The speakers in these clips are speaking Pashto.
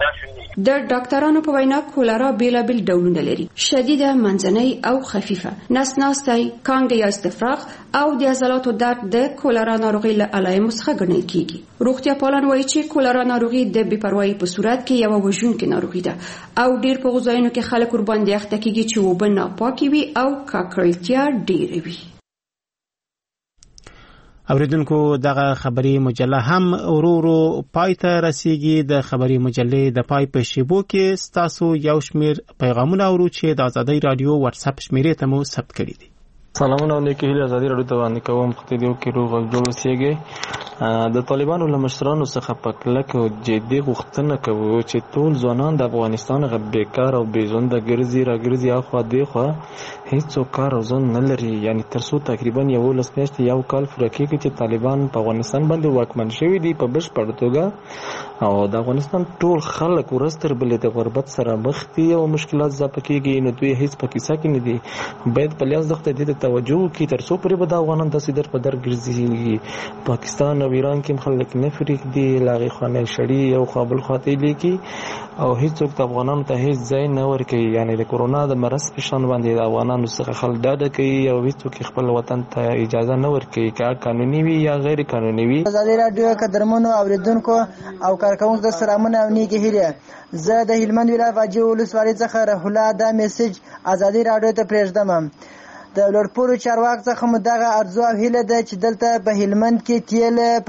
د ډاکټرانو په وینا کولرا بیلابیل ډولونه لري: شدیده، منځنۍ او خفیفه. نسناستي، کانګې یا استفراغ او د عضلاتو درد د کولرا ناروغي له علایمو څخه ګڼل کیږي. روغتیا پالان وایي چې کولرا ناروغي د بې پروایي په صورت کې یو وژونکې ناروغي ده او ډیر په غذایونو کې خلک ورباندې اخته کیږي چې اوبه ناپاکې وي او ککړتیا ډیره وي. اوریدونکو دغه خبري مجله هم ورو پای ته رسیږي. د خبري مجلې د پای په شیبو کې ستاسو یو شمیر پیغامونه اورو چې د آزادۍ رادیو واتس اپ شمیرې ته مو ثبت کړي دي. سلامونه علیکم. هیله آزادۍ رادیو ته باندې کوم خطې دیو کې روغ او جوړ اوسئ. د طالبانو له مشرانو څخه په کلکه او جدي غوښتنه کوي چې ټول ځوانان د افغانستان بیکار او بې ژونده راګرځي اخوا دیخوا، هیڅوک کار او ژوند نه لري. یعنی تر څو تقریبا 11 میاشتې یو کال پوره کېږي چې طالبان په افغانستان باندې واکمن شوي دي په بشپړ توګه، او د افغانستان ټول خلک ورځ تر بلې د غربت سره مخ دي او مشکلات زیاته کېږي. نو دوی هیڅ په کیسه کې نه دي. باید په لیاز دغه دې ته توجه وکړي تر څو پرې به د افغانان داسې در په در ګرځي. پاکستان او ایران کې خلک نه فریږدي، لاغې خانه شړي او قابل خاطی لیکي او هیڅوک د افغانانو ته هیڅ ځای نه ورکوي. یعنی د کورونا د مرض په شان باندې د افغانانو څخه خلک ډاډه کوي او هیڅوک خپل وطن ته اجازه نه ورکوي، که قانوني وي یا غیر قانوني وي. آزادۍ رادیو قدرمنو اوریدونکو او کارکونکو د سلامونه او نیکې هیلې. زه د هلمند ولایت واجد ولسوالۍ څخه رحیم الله دا میسج آزادۍ رادیو ته پرېږدم. د لوړپوړو چارواکو څخه مو دغه ارزو او هیله ده چې دلته په هلمند کې تیل په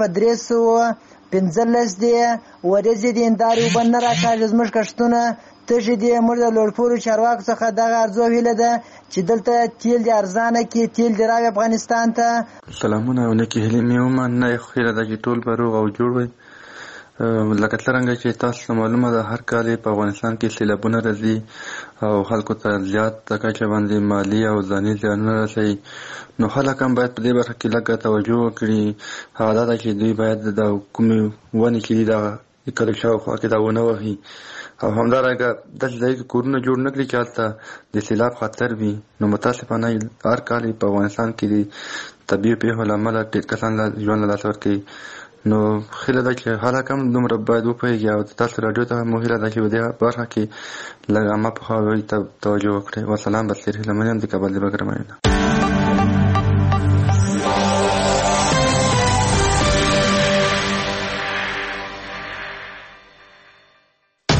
315 دی ورځې د هندارې اوبه نه راکاږي، زموږ کښتونه تږي دي. موږ د لوړپوړو چارواکو څخه دغه ارزو او هیله ده چې دلته تیل د ارزانه کې تیل د راوي افغانستان ته. سلامونه او نیکې هیلې مې ومنه. هیله ده چې ټول به روغ او جوړ وي. لکه څرنګه چې تاسو معلومه ده هر کال په افغانستان کې سیلابونه راځي او خلکو ته زیات کچه باندې مالی او ځاني زیانونه رسوي. نو خلک هم باید په دې برخه کې لږه توجه وکړي. هغه دا چې دوی باید د کومې ونې چې دغه کلي شاوخوا کې دا ونه وهي او همدارنګه داسې ځای کې کورونه جوړ نه کړي چې هلته د سیلاب خطر وي. نو متاسفانه هر کال په افغانستان کې د طبیعي پیښو له امله ډېر کسان ژوند له لاسه ورکوي. نو خیله ده چې خلک هم دومره باید وپوهېږي او تاسو راډیو ته مو هیله ده چې په دې برخه کې لږ عامه پوهاوي ته توجه وکړئ. وسلام. بصیر هیله منم د کابل د بګرام.